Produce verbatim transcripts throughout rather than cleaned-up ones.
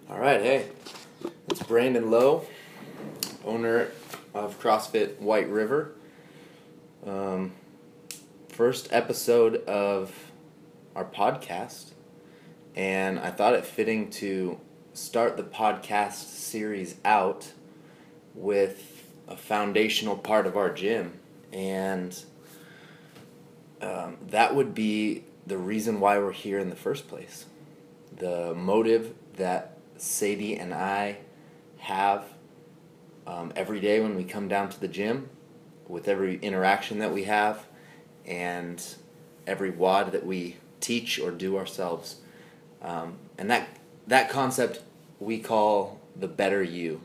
All right, hey, it's Brandon Lowe, owner of CrossFit White River. Um, first episode of our podcast, and I thought it fitting to start the podcast series out with a foundational part of our gym, and um, that would be the reason why we're here in the first place. The motive that Sadie and I have um, every day when we come down to the gym, with every interaction that we have, and every W O D that we teach or do ourselves. Um, and that that concept we call the better you.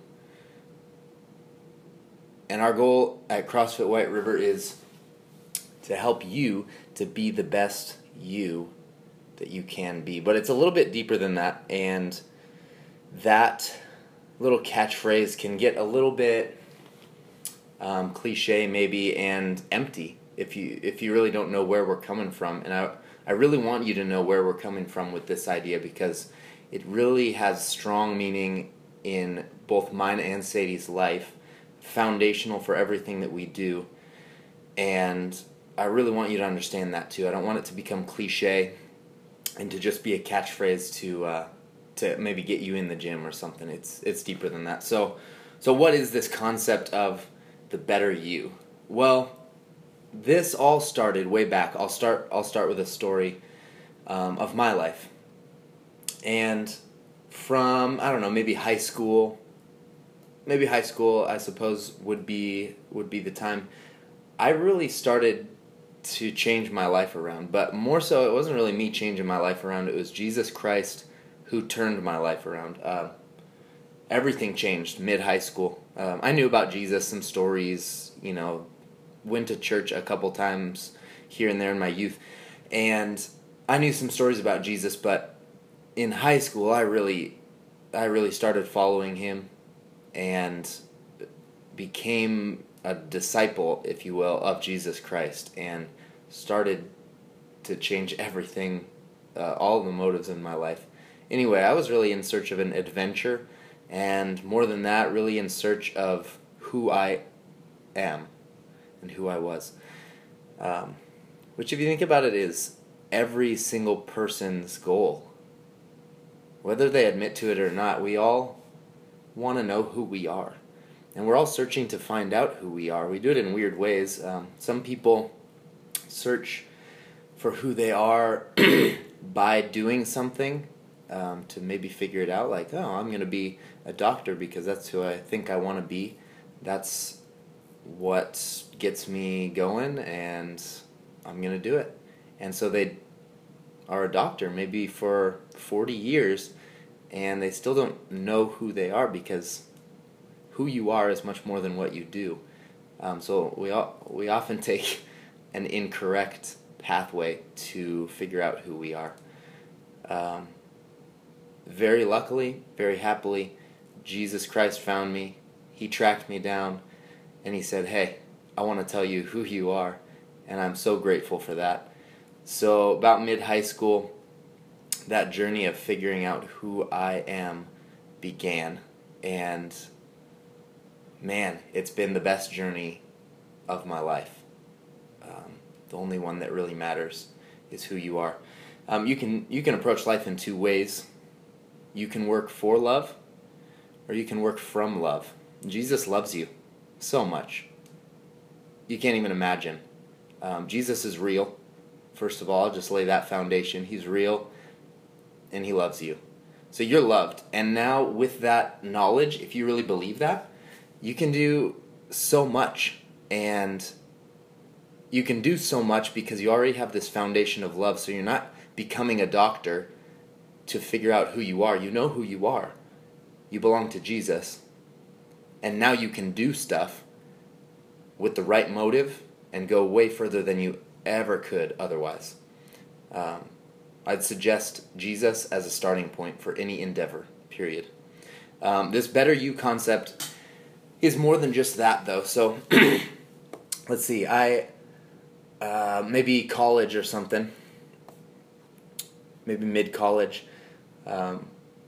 And our goal at CrossFit White River is to help you to be the best you that you can be. But it's a little bit deeper than that, and that little catchphrase can get a little bit um, cliche maybe and empty if you if you really don't know where we're coming from. And I I really want you to know where we're coming from with this idea, because it really has strong meaning in both mine and Sadie's life, foundational for everything that we do. And I really want you to understand that too. I don't want it to become cliche and to just be a catchphrase to uh, to maybe get you in the gym or something. It's it's deeper than that. So so what is this concept of the better you? Well, this all started way back. I'll start I'll start with a story um, of my life. And from, I don't know, maybe high school, maybe high school I suppose would be would be the time I really started to change my life around. But more so, it wasn't really me changing my life around. It was Jesus Christ who turned my life around. Uh, everything changed mid-high school. Um, I knew about Jesus, some stories, you know, went to church a couple times here and there in my youth, and I knew some stories about Jesus. But in high school, I really, I really started following him, and became a disciple, if you will, of Jesus Christ, and started to change everything, uh, all the motives in my life. Anyway, I was really in search of an adventure, and more than that, really in search of who I am and who I was. Um, which, if you think about it, is every single person's goal. Whether they admit to it or not, we all want to know who we are. And we're all searching to find out who we are. We do it in weird ways. Um, some people search for who they are by doing something um, to maybe figure it out. Like, oh, I'm going to be a doctor because that's who I think I want to be. That's what gets me going, and I'm going to do it. And so they are a doctor maybe for forty years, and they still don't know who they are, because who you are is much more than what you do. Um, so we we often take an incorrect pathway to figure out who we are. Um, very luckily, very happily, Jesus Christ found me. He tracked me down, and he said, hey, I want to tell you who you are, and I'm so grateful for that. So about mid-high school, that journey of figuring out who I am began, and man, it's been the best journey of my life. Um, the only one that really matters is who you are. Um, you can you can approach life in two ways. You can work for love, or you can work from love. Jesus loves you so much. You can't even imagine. Um, Jesus is real. First of all, just lay that foundation. He's real, and he loves you. So you're loved. And now with that knowledge, if you really believe that, you can do so much, and you can do so much because you already have this foundation of love. So you're not becoming a doctor to figure out who you are. You know who you are. You belong to Jesus, and now you can do stuff with the right motive and go way further than you ever could otherwise. Um, I'd suggest Jesus as a starting point for any endeavor, period. Um, this better you concept is more than just that, though. So, let's see, I, uh, maybe college or something, maybe mid-college, um,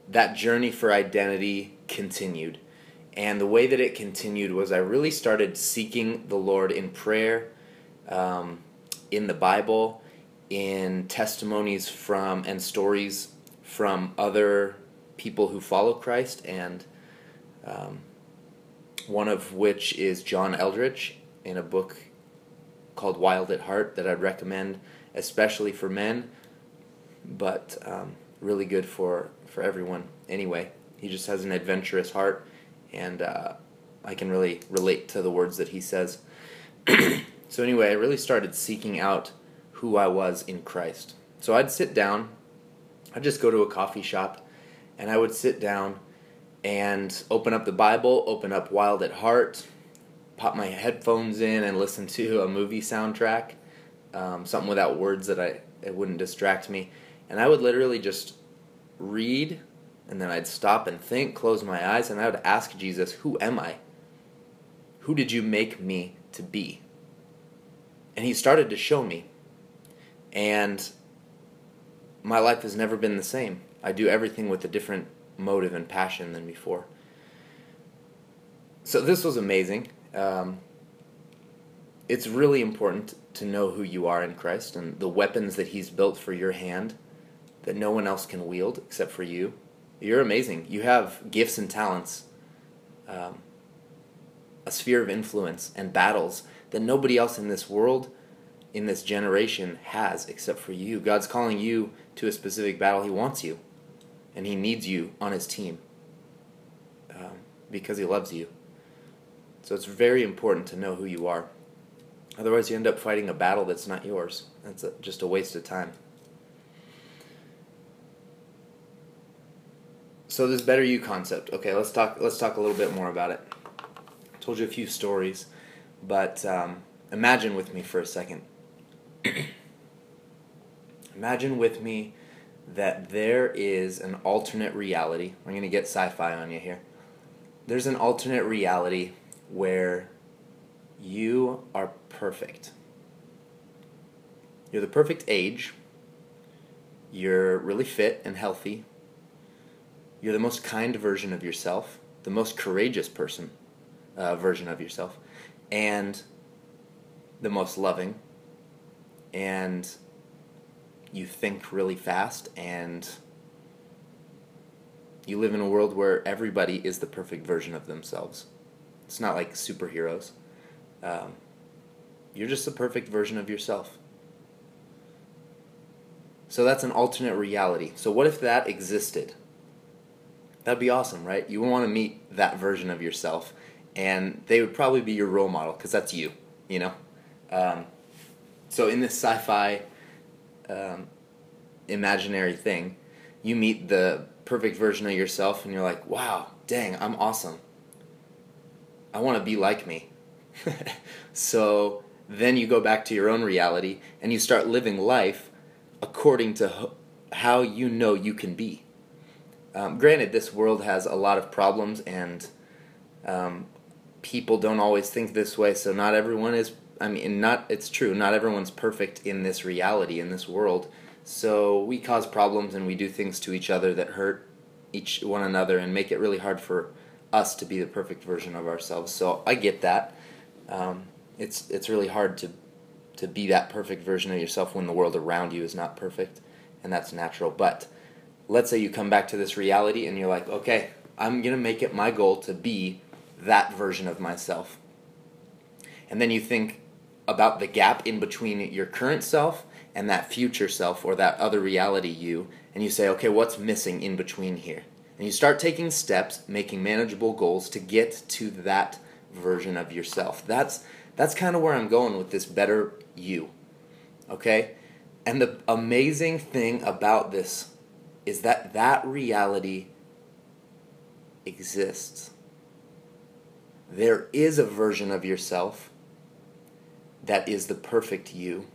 that journey for identity continued. And the way that it continued was I really started seeking the Lord in prayer, um, in the Bible, in testimonies from and stories from other people who follow Christ, and um, one of which is John Eldredge in a book called Wild at Heart that I'd recommend, especially for men, but um, really good for, for everyone anyway. He just has an adventurous heart, and uh, I can really relate to the words that he says. So anyway, I really started seeking out who I was in Christ. So I'd sit down, I'd just go to a coffee shop, and I would sit down and open up the Bible, open up Wild at Heart, pop my headphones in and listen to a movie soundtrack, um, something without words that I it wouldn't distract me. And I would literally just read, and then I'd stop and think, close my eyes, and I would ask Jesus, who am I? Who did you make me to be? And he started to show me. And my life has never been the same. I do everything with a different motive and passion than before. So this was amazing. Um, it's really important to know who you are in Christ and the weapons that he's built for your hand that no one else can wield except for you. You're amazing. You have gifts and talents, um, a sphere of influence and battles that nobody else in this world, in this generation, has except for you. God's calling you to a specific battle. He wants you, and he needs you on his team um, because he loves you. So it's very important to know who you are. Otherwise, you end up fighting a battle that's not yours. That's a, just a waste of time. So this better you concept. Okay, let's talk. Let's talk a little bit more about it. I told you a few stories, but um, imagine with me for a second. Imagine with me that there is an alternate reality. I'm going to get sci-fi on you here. There's an alternate reality where you are perfect. You're the perfect age. You're really fit and healthy. You're the most kind version of yourself, the most courageous person uh, version of yourself, and the most loving. And you think really fast, and you live in a world where everybody is the perfect version of themselves. It's not like superheroes. Um, you're just the perfect version of yourself. So that's an alternate reality. So what if that existed? That'd be awesome, right? You want to meet that version of yourself, and they would probably be your role model, because that's you, you know? Um, so in this sci-fi um, imaginary thing, you meet the perfect version of yourself, and you're like, wow, dang, I'm awesome. I want to be like me. So then you go back to your own reality, and you start living life according to how you know you can be. Um, granted, this world has a lot of problems, and um, people don't always think this way, so not everyone is, I mean, not it's true, not everyone's perfect in this reality, in this world. So we cause problems, and we do things to each other that hurt each one another and make it really hard for us to be the perfect version of ourselves. So I get that. Um, it's it's really hard to to be that perfect version of yourself when the world around you is not perfect, and that's natural. But let's say you come back to this reality and you're like, okay, I'm going to make it my goal to be that version of myself. And then you think about the gap in between your current self and that future self, or that other reality you, and you say, okay, what's missing in between here? And you start taking steps, making manageable goals to get to that version of yourself. That's that's kind of where I'm going with this better you. Okay? And the amazing thing about this is that that reality exists. There is a version of yourself that is the perfect you.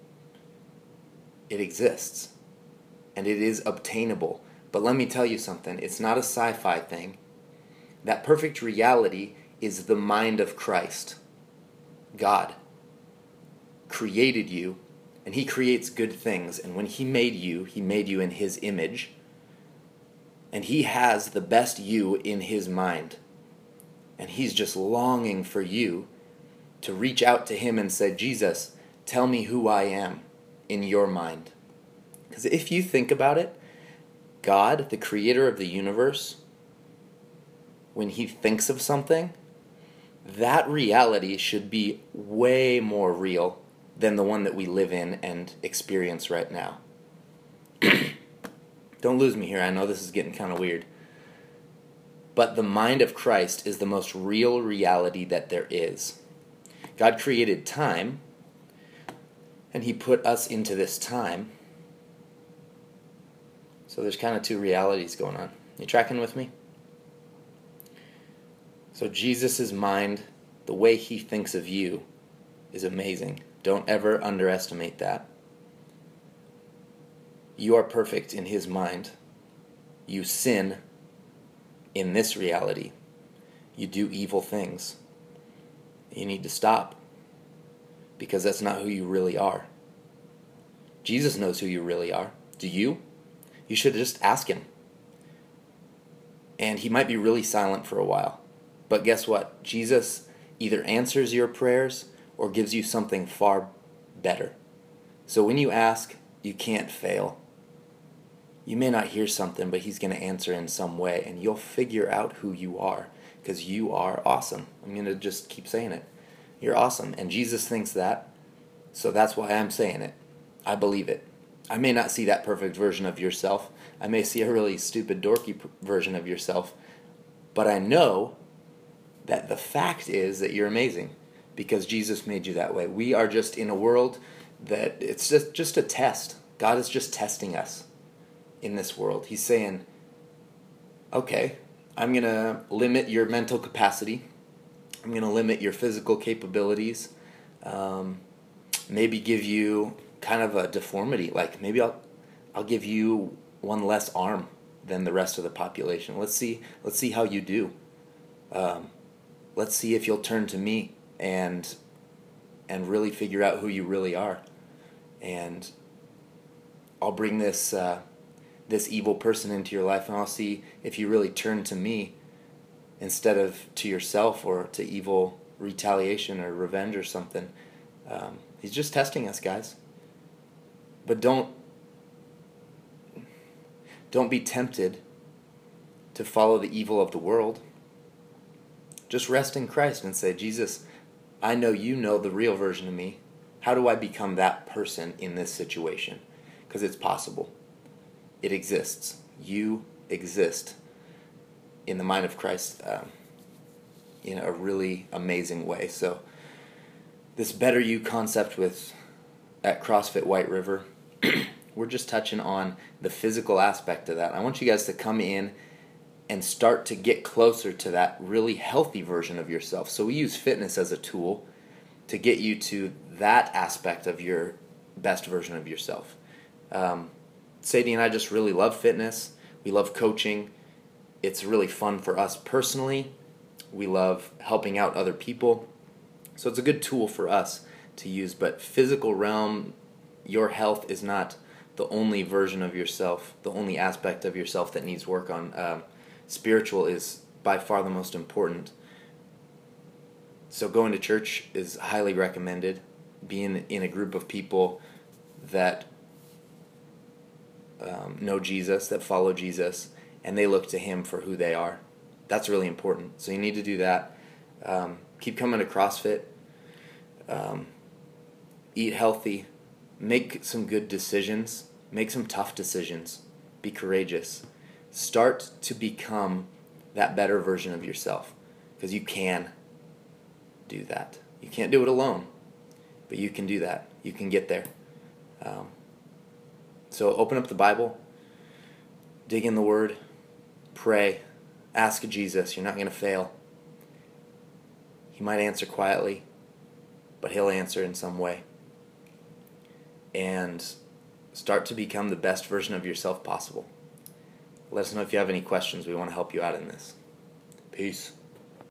It exists. And it is obtainable. But let me tell you something. It's not a sci-fi thing. That perfect reality is the mind of Christ. God created you, and he creates good things. And when he made you, he made you in his image. And he has the best you in his mind. And he's just longing for you to reach out to him and say, Jesus, tell me who I am in your mind. Because if you think about it, God, the creator of the universe, when he thinks of something, that reality should be way more real than the one that we live in and experience right now. Don't lose me here. I know this is getting kind of weird. But the mind of Christ is the most real reality that there is. God created time, and he put us into this time. So there's kind of two realities going on. You tracking with me? So Jesus' mind, the way he thinks of you, is amazing. Don't ever underestimate that. You are perfect in his mind. You sin in this reality. You do evil things. You need to stop, because that's not who you really are. Jesus knows who you really are. Do you? You should just ask him. And he might be really silent for a while. But guess what? Jesus either answers your prayers or gives you something far better. So when you ask, you can't fail. You may not hear something, but he's going to answer in some way, and you'll figure out who you are, because you are awesome. I'm going to just keep saying it. You're awesome, and Jesus thinks that, so that's why I'm saying it. I believe it. I may not see that perfect version of yourself. I may see a really stupid, dorky version of yourself, but I know that the fact is that you're amazing, because Jesus made you that way. We are just in a world that it's just, just a test. God is just testing us in this world. He's saying, okay, I'm going to limit your mental capacity. I'm going to limit your physical capabilities. Um, maybe give you kind of a deformity. Like maybe I'll I'll give you one less arm than the rest of the population. Let's see. Let's see how you do. Um, let's see if you'll turn to me and and really figure out who you really are. And I'll bring this uh, this evil person into your life, and I'll see if you really turn to me instead of to yourself or to evil retaliation or revenge or something. Um, he's just testing us, guys. But don't don't be tempted to follow the evil of the world. Just rest in Christ and say, Jesus, I know you know the real version of me. How do I become that person in this situation? Because it's possible. It exists. You exist in the mind of Christ um, in a really amazing way. So this Better You concept with at CrossFit White River, we're just touching on the physical aspect of that. I want you guys to come in and start to get closer to that really healthy version of yourself. So we use fitness as a tool to get you to that aspect of your best version of yourself. Um, Sadie and I just really love fitness. We love coaching. It's really fun for us personally. We love helping out other people. So it's a good tool for us to use. But physical realm, your health is not the only version of yourself, the only aspect of yourself that needs work on. Um, spiritual is by far the most important. So going to church is highly recommended. Being in a group of people that um, know Jesus, that follow Jesus, and they look to him for who they are. That's really important. So you need to do that. Um, keep coming to CrossFit. Um, eat healthy. Make some good decisions. Make some tough decisions. Be courageous. Start to become that better version of yourself, because you can do that. You can't do it alone, but you can do that. You can get there. Um, so open up the Bible, dig in the Word, pray, ask Jesus. You're not going to fail. He might answer quietly, but he'll answer in some way. And start to become the best version of yourself possible. Let us know if you have any questions. We want to help you out in this. Peace.